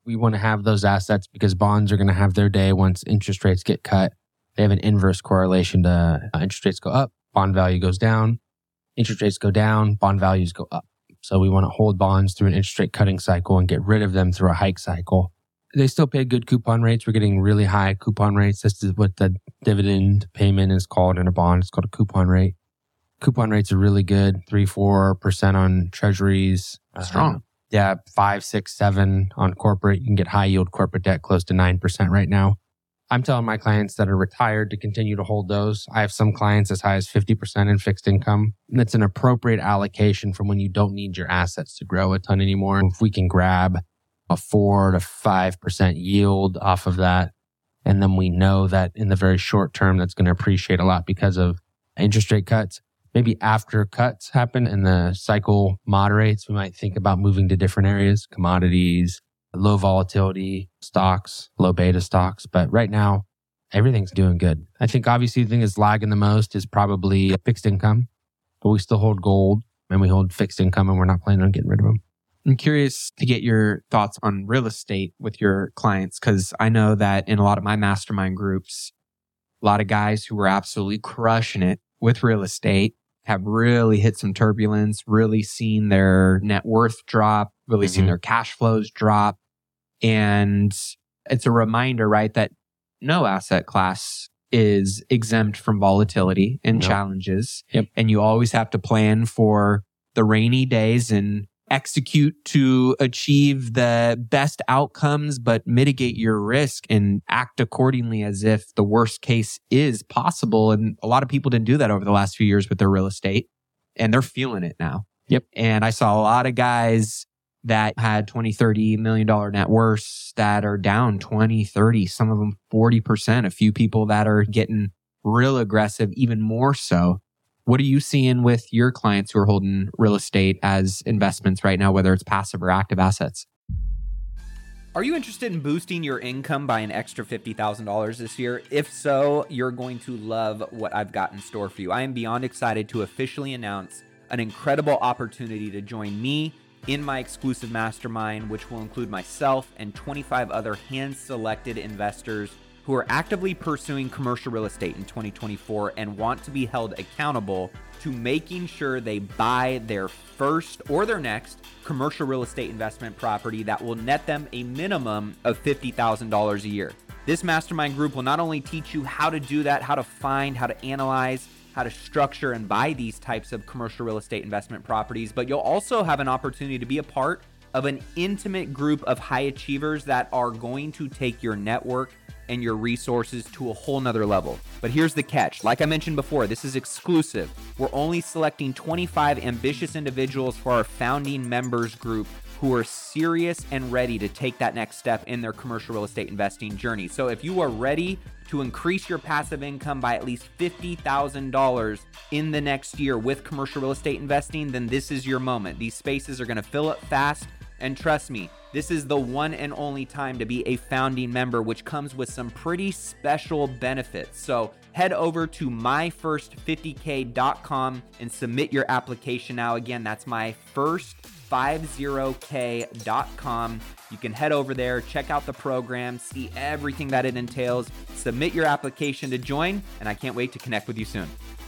We want to have those assets because bonds are going to have their day once interest rates get cut. They have an inverse correlation to uh, interest rates go up, bond value goes down. Interest rates go down, bond values go up. So we want to hold bonds through an interest rate cutting cycle and get rid of them through a hike cycle. They still pay good coupon rates. We're getting really high coupon rates. This is what the dividend payment is called in a bond. It's called a coupon rate. Coupon rates are really good, three, four percent on treasuries.
Strong.
Uh, yeah, five, six, seven on corporate. You can get high yield corporate debt close to nine percent right now. I'm telling my clients that are retired to continue to hold those. I have some clients as high as fifty percent in fixed income. And it's an appropriate allocation from when you don't need your assets to grow a ton anymore. If we can grab a four to five percent yield off of that, and then we know that in the very short term, that's going to appreciate a lot because of interest rate cuts. Maybe after cuts happen and the cycle moderates, we might think about moving to different areas, commodities, low volatility stocks, low beta stocks. But right now, everything's doing good. I think obviously the thing that's lagging the most is probably fixed income, but we still hold gold and we hold fixed income and we're not planning on getting rid of them.
I'm curious to get your thoughts on real estate with your clients, because I know that in a lot of my mastermind groups, a lot of guys who were absolutely crushing it with real estate have really hit some turbulence, really seen their net worth drop, really mm-hmm. seen their cash flows drop. And it's a reminder, right, that no asset class is exempt from volatility and
no.
challenges.
Yep.
And you always have to plan for the rainy days and execute to achieve the best outcomes, but mitigate your risk and act accordingly as if the worst case is possible. And a lot of people didn't do that over the last few years with their real estate, and they're feeling it now.
Yep.
And I saw a lot of guys that had twenty, thirty million dollars net worths that are down twenty, thirty, some of them forty percent, a few people that are getting real aggressive, even more so. What are you seeing with your clients who are holding real estate as investments right now, whether it's passive or active assets?
Are you interested in boosting your income by an extra fifty thousand dollars this year? If so, you're going to love what I've got in store for you. I am beyond excited to officially announce an incredible opportunity to join me in my exclusive mastermind, which will include myself and twenty-five other hand-selected investors who are actively pursuing commercial real estate in twenty twenty-four and want to be held accountable to making sure they buy their first or their next commercial real estate investment property that will net them a minimum of fifty thousand dollars a year. This mastermind group will not only teach you how to do that, how to find, how to analyze, how to structure and buy these types of commercial real estate investment properties, but you'll also have an opportunity to be a part of an intimate group of high achievers that are going to take your network and your resources to a whole nother level. But here's the catch. Like I mentioned before, this is exclusive. We're only selecting twenty-five ambitious individuals for our founding members group who are serious and ready to take that next step in their commercial real estate investing journey. So if you are ready to increase your passive income by at least fifty thousand dollars in the next year with commercial real estate investing, then this is your moment. These spaces are going to fill up fast. And trust me, this is the one and only time to be a founding member, which comes with some pretty special benefits. So head over to my first fifty K dot com and submit your application now. Again, that's my first fifty K dot com. You can head over there, check out the program, see everything that it entails, submit your application to join, and I can't wait to connect with you soon.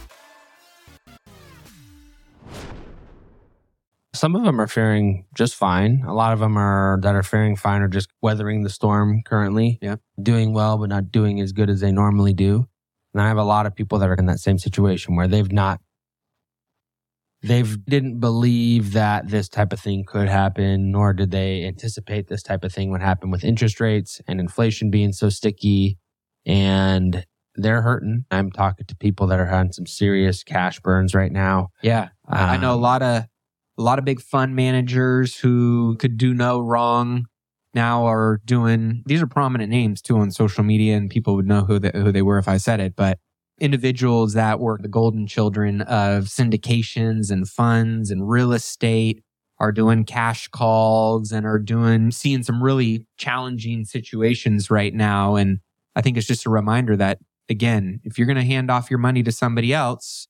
Some of them are faring just fine. A lot of them are that are faring fine are just weathering the storm currently.
Yeah.
Doing well, but not doing as good as they normally do. And I have a lot of people that are in that same situation where they've not, they've didn't believe that this type of thing could happen, nor did they anticipate this type of thing would happen with interest rates and inflation being so sticky. And they're hurting. I'm talking to people that are having some serious cash burns right now.
Yeah. Um, I know a lot of, A lot of big fund managers who could do no wrong now are doing, these are prominent names too on social media, and people would know who they, who they were if I said it, but individuals that were the golden children of syndications and funds and real estate are doing cash calls and are doing, seeing some really challenging situations right now. And I think it's just a reminder that, again, if you're going to hand off your money to somebody else,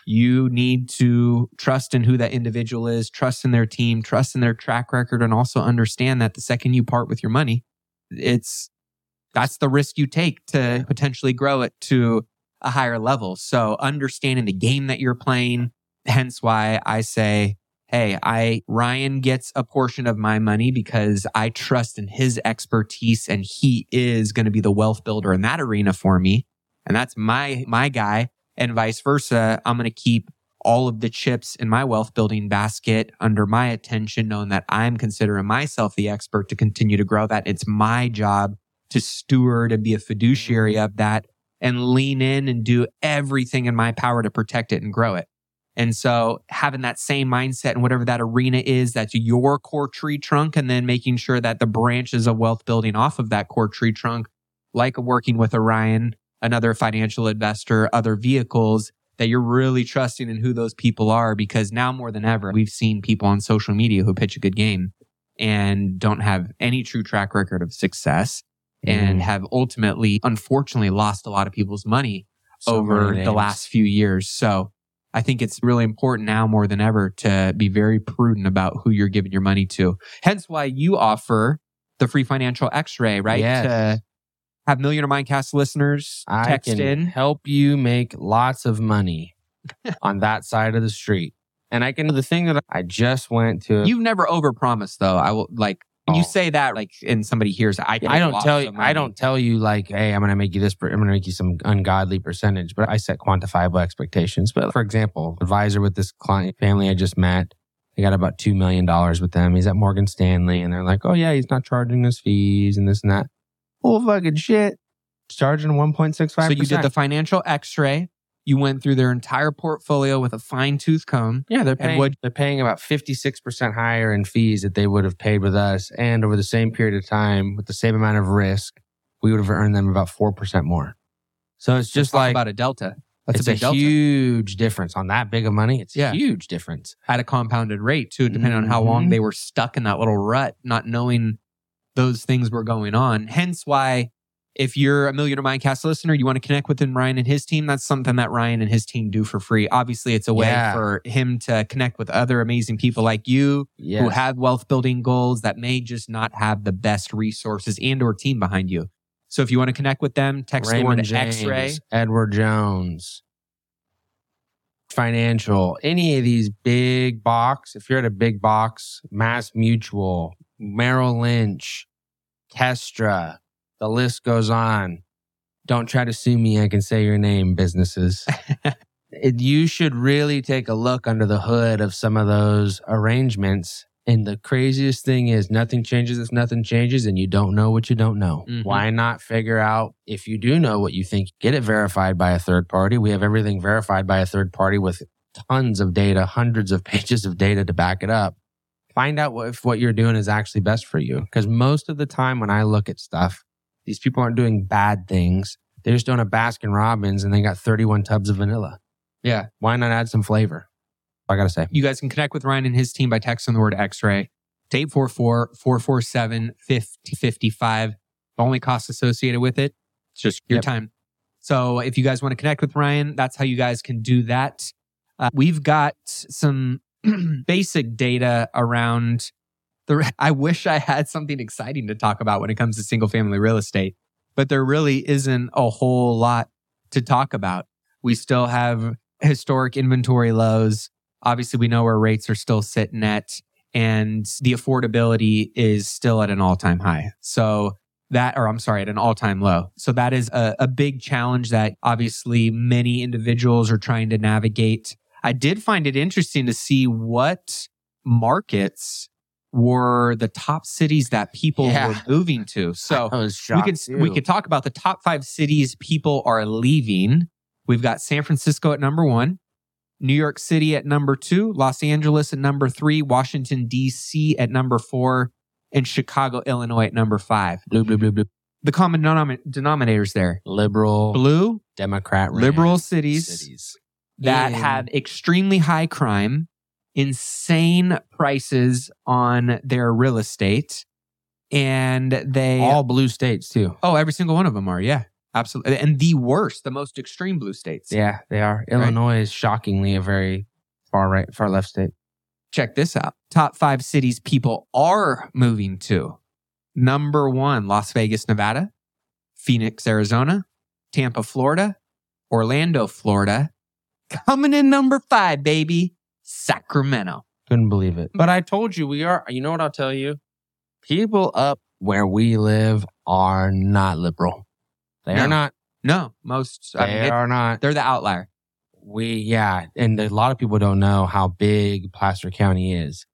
You need to trust in who that individual is, trust in their team, trust in their track record, and also understand that the second you part with your money, it's that's the risk you take to potentially grow it to a higher level. So understanding the game that you're playing, hence why I say, hey, I Ryan gets a portion of my money because I trust in his expertise and he is going to be the wealth builder in that arena for me. And that's my my guy. And vice versa, I'm going to keep all of the chips in my wealth building basket under my attention, knowing that I'm considering myself the expert to continue to grow that. It's my job to steward and be a fiduciary of that and lean in and do everything in my power to protect it and grow it. And so having that same mindset in whatever that arena is, that's your core tree trunk, and then making sure that the branches of wealth building off of that core tree trunk, like working with Orion, another financial investor, other vehicles, that you're really trusting in who those people are. Because now more than ever, we've seen people on social media who pitch a good game and don't have any true track record of success mm. and have ultimately, unfortunately, lost a lot of people's money so over the last few years. So I think it's really important now more than ever to be very prudent about who you're giving your money to. Hence why you offer the free financial x-ray, right?
Yes.
To have Millionaire Mindcast listeners text
I can
in.
help you make lots of money on that side of the street. And I can, the thing that I just went to.
You've never overpromised though. I will like, when
oh.
you say that, like, and somebody hears, I,
I don't tell you, I don't tell you like, hey, I'm going to make you this, I'm going to make you some ungodly percentage, but I set quantifiable expectations. But for example, advisor with this client family I just met, I got about two million dollars with them. He's at Morgan Stanley and they're like, oh yeah, he's not charging us fees and this and that. Oh, fucking shit. Charging one point six five percent.
So you did the financial x-ray. You went through their entire portfolio with a fine tooth comb.
Yeah, they're paying,
would,
they're paying about fifty-six percent higher in fees that they would have paid with us. And over the same period of time, with the same amount of risk, we would have earned them about four percent more. So it's just like
about a delta. That's
it's
a big
a
delta.
huge difference on that big of money. It's
Yeah.
a huge difference.
At a compounded rate too, depending mm-hmm. on how long they were stuck in that little rut, not knowing those things were going on. Hence why, if you're a Millionaire Mindcast listener, you want to connect with Ryan and his team, that's something that Ryan and his team do for free. Obviously, it's a way
yeah.
for him to connect with other amazing people like you
yes.
who have wealth building goals that may just not have the best resources and or team behind you. So if you want to connect with them, text
Raymond
the word
James,
X-ray.
Edward Jones, Financial, any of these big box. If you're at a big box, Mass Mutual, Merrill Lynch, Kestra, the list goes on. Don't try to sue me. I can say your name, businesses. it, you should really take a look under the hood of some of those arrangements. And the craziest thing is nothing changes if nothing changes and you don't know what you don't know. Mm-hmm. Why not figure out if you do know what you think, get it verified by a third party. We have everything verified by a third party with tons of data, hundreds of pages of data to back it up. Find out what, if what you're doing is actually best for you. Because most of the time when I look at stuff, these people aren't doing bad things. They're just doing a Baskin Robbins and they got thirty-one tubs of vanilla.
Yeah.
Why not add some flavor? I got to say.
You guys can connect with Ryan and his team by texting the word X-ray to eight four four, four four seven, five zero five five. The only cost associated with it, it's just your yep. time. So if you guys want to connect with Ryan, that's how you guys can do that. Uh, we've got some basic data around the. I wish I had something exciting to talk about when it comes to single family real estate, but there really isn't a whole lot to talk about. We still have historic inventory lows. Obviously, we know where rates are still sitting at, and the affordability is still at an all-time high. So that, or I'm sorry, at an all-time low. So that is a, a big challenge that obviously many individuals are trying to navigate. I did find it interesting to see what markets were the top cities that people
yeah.
were moving to. So
I was
we could
too.
we could talk about the top five cities people are leaving. We've got San Francisco at number one, New York City at number two, Los Angeles at number three, Washington, D C at number four, and Chicago, Illinois at number five.
Blue, blue, blue, blue.
The common denom- denominators there.
Liberal.
Blue.
Democrat.
Liberal cities, cities that
In.
have extremely high crime, insane prices on their real estate, and they...
All blue states too.
Oh, every single one of them are, yeah. Absolutely. And the worst, the most extreme blue states.
Yeah, they are.
Right.
Illinois is shockingly a very far right, far left state.
Check this out. Top five cities people are moving to. Number one, Las Vegas, Nevada. Phoenix, Arizona. Tampa, Florida. Orlando, Florida. Coming in number five, baby. Sacramento.
Couldn't believe it. But I told you we are, you know what I'll tell you? People up where we live are not liberal. They
No.
are not.
No, most.
They
I mean, it-
are not.
they're the outlier.
We, yeah. And a lot of people don't know how big Placer County is.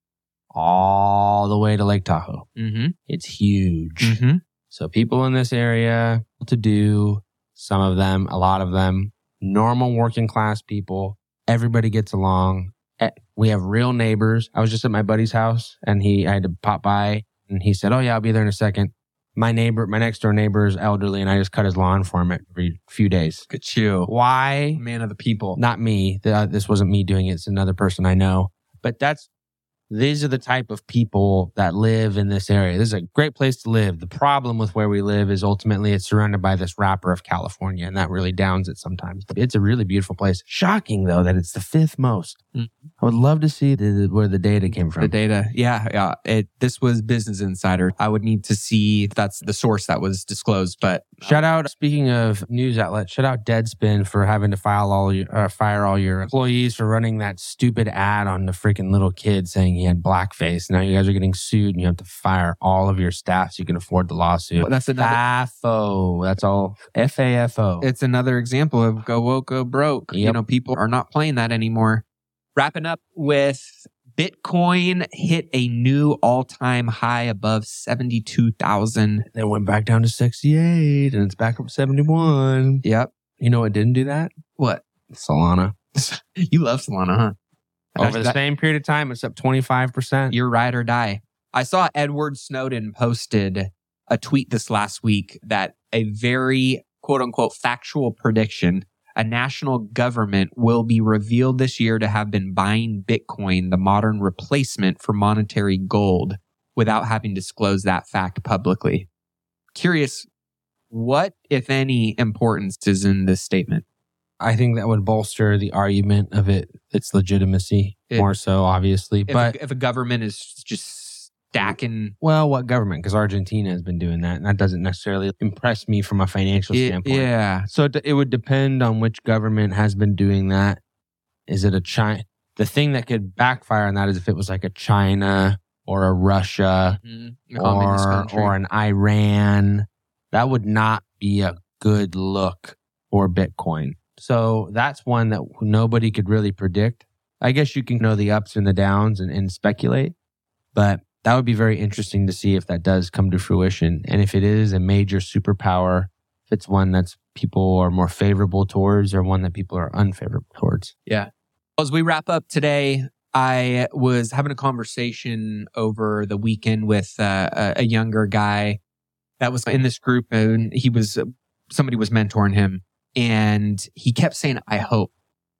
All the way to Lake Tahoe.
Mm-hmm.
It's huge.
Mm-hmm.
So people in this area to do, some of them, a lot of them, normal working class people. Everybody gets along. Eh, We have real neighbors. I was just at my buddy's house and he I had to pop by and he said, oh yeah, I'll be there in a second. My neighbor, my next door neighbor is elderly and I just cut his lawn for him every few days.
Look at you.
Why?
Man of the people.
Not me. Th- This wasn't me doing it. It's another person I know. But that's, these are the type of people that live in this area. This is a great place to live. The problem with where we live is ultimately it's surrounded by this wrapper of California, and that really downs it sometimes. But it's a really beautiful place. Shocking, though, that it's the fifth most.
Mhm.
I would love to see the, where the data came from.
The data. Yeah. Yeah. It, this was Business Insider. I would need to see if that's the source that was disclosed, but
Shout out, speaking of news outlets, shout out Deadspin for having to file all your, uh, fire all your employees for running that stupid ad on the freaking little kid saying he had blackface. Now you guys are getting sued and you have to fire all of your staff so you can afford the lawsuit.
that's another.
F A F O. That's all. F A F O.
It's another example of go woke, go broke. You
Yep.
know, people are not playing that anymore. Wrapping up with Bitcoin hit a new all-time high above seventy-two thousand.
It went back down to sixty-eight and it's back up to seventy-one.
Yep.
You know what didn't do that?
What?
Solana.
You love Solana, huh?
Over the
That-
same period of time, it's up twenty-five percent.
You're ride or die. I saw Edward Snowden posted a tweet this last week that a very quote unquote factual prediction, a national government will be revealed this year to have been buying Bitcoin, the modern replacement for monetary gold, without having disclosed that fact publicly. Curious, what, if any, importance is in this statement?
I think that would bolster the argument of it, its legitimacy
It-
more so, obviously.
If,
but
a, if a government is just stacking,
well, what government? Because Argentina has been doing that, and that doesn't necessarily impress me from a financial
it,
standpoint.
yeah,
So it, it would depend on which government has been doing that. Is it a China? The thing that could backfire on that is if it was like a China or a Russia
mm, a communist
or
country.
or an Iran. That would not be a good look for Bitcoin. So that's one that nobody could really predict. I guess you can know the ups and the downs and, and speculate, but that would be very interesting to see if that does come to fruition. And if it is a major superpower, if it's one that's people are more favorable towards or one that people are unfavorable towards.
As we wrap up today, I was having a conversation over the weekend with uh, a, a younger guy that was in this group, and he was somebody was mentoring him, and he kept saying, "I hope."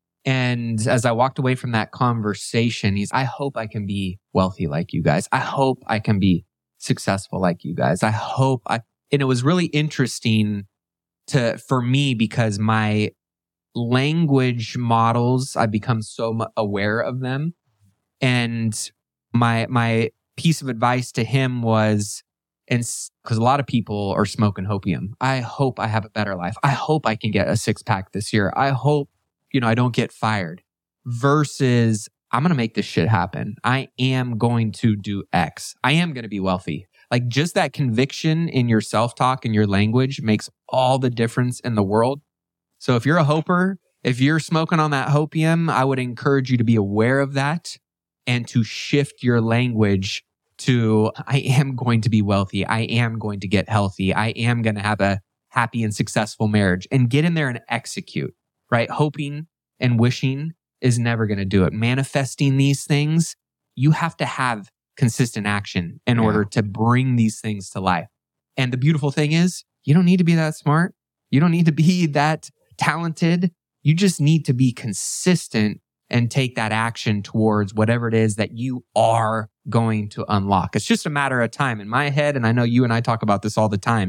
And as I walked away from that conversation, he's, "I hope I can be wealthy like you guys. I hope I can be successful like you guys. I hope I." And it was really interesting to for me because my language models, I've become so mu- aware of them. And my my piece of advice to him was, and because a lot of people are smoking hopium, I hope I have a better life. I hope I can get a six pack this year. I hope, you know, I don't get fired. Versus, I'm going to make this shit happen. I am going to do X. I am going to be wealthy. Like just that conviction in your self-talk and your language makes all the difference in the world. So if you're a hoper, if you're smoking on that hopium, I would encourage you to be aware of that and to shift your language to, I am going to be wealthy. I am going to get healthy. I am going to have a happy and successful marriage, and get in there and execute, right? Hoping and wishing is never going to do it. Manifesting these things, you have to have consistent action in
Yeah.
order to bring these things to life. And the beautiful thing is, you don't need to be that smart. You don't need to be that talented. You just need to be consistent and take that action towards whatever it is that you are going to unlock. It's just a matter of time in my head. And I know you and I talk about this all the time.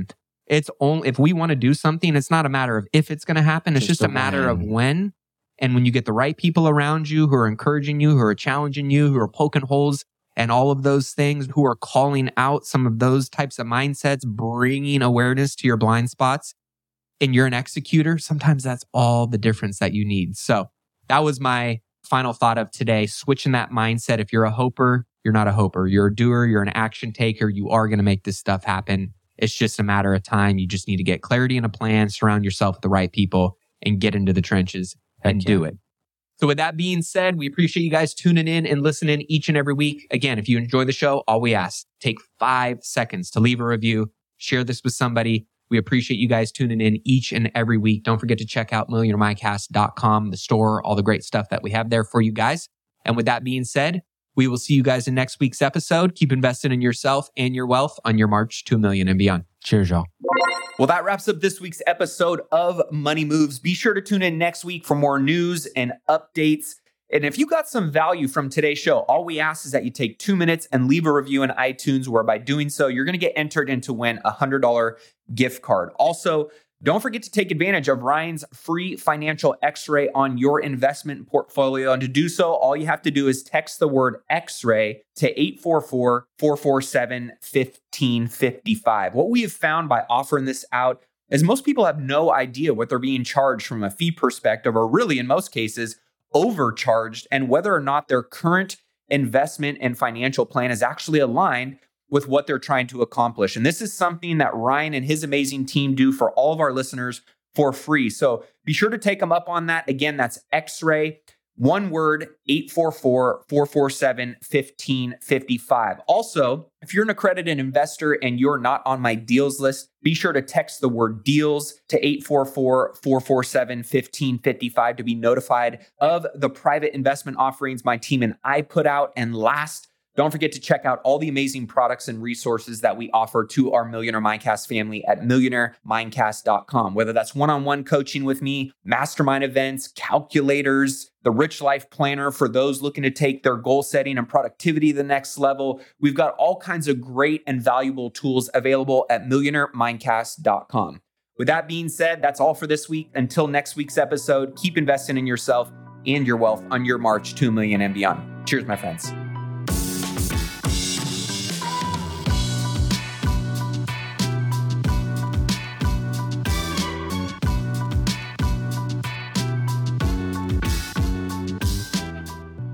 It's only if we want to do something, it's not a matter of if it's going to happen. It's just, just a matter
when.
of when. And when you get the right people around you who are encouraging you, who are challenging you, who are poking holes and all of those things, who are calling out some of those types of mindsets, bringing awareness to your blind spots, and you're an executor, sometimes that's all the difference that you need. So that was my final thought of today, switching that mindset. If you're a hoper, you're not a hoper. You're a doer. You're an action taker. You are going to make this stuff happen. It's just a matter of time. You just need to get clarity and a plan, surround yourself with the right people, and get into the trenches and
Heck yeah.
do it. So with that being said, we appreciate you guys tuning in and listening each and every week. Again, if you enjoy the show, all we ask, take five seconds to leave a review, share this with somebody. We appreciate you guys tuning in each and every week. Don't forget to check out millionaire mindcast dot com, the store, all the great stuff that we have there for you guys. And with that being said, we will see you guys in next week's episode. Keep investing in yourself and your wealth on your march to a million and beyond.
Cheers, y'all.
Well, that wraps up this week's episode of Money Moves. Be sure to tune in next week for more news and updates. And if you got some value from today's show, all we ask is that you take two minutes and leave a review in iTunes, where by doing so, you're going to get entered in to win a one hundred dollars gift card. Also, don't forget to take advantage of Ryan's free financial x-ray on your investment portfolio. And to do so, all you have to do is text the word X-ray to eight four four, four four seven, one five five five. What we have found by offering this out is most people have no idea what they're being charged from a fee perspective, or really in most cases, overcharged, and whether or not their current investment and financial plan is actually aligned with what they're trying to accomplish. And this is something that Ryan and his amazing team do for all of our listeners for free. So be sure to take them up on that. Again, that's X-ray, one word, eight four four, four four seven, one five five five. Also, if you're an accredited investor and you're not on my deals list, be sure to text the word deals to eight four four, four four seven, one five five five to be notified of the private investment offerings my team and I put out. And last, don't forget to check out all the amazing products and resources that we offer to our Millionaire Mindcast family at millionaire mindcast dot com. Whether that's one-on-one coaching with me, mastermind events, calculators, the Rich Life Planner for those looking to take their goal setting and productivity to the next level. We've got all kinds of great and valuable tools available at millionaire mindcast dot com. With that being said, that's all for this week. Until next week's episode, keep investing in yourself and your wealth on your march to a million and beyond. Cheers, my friends.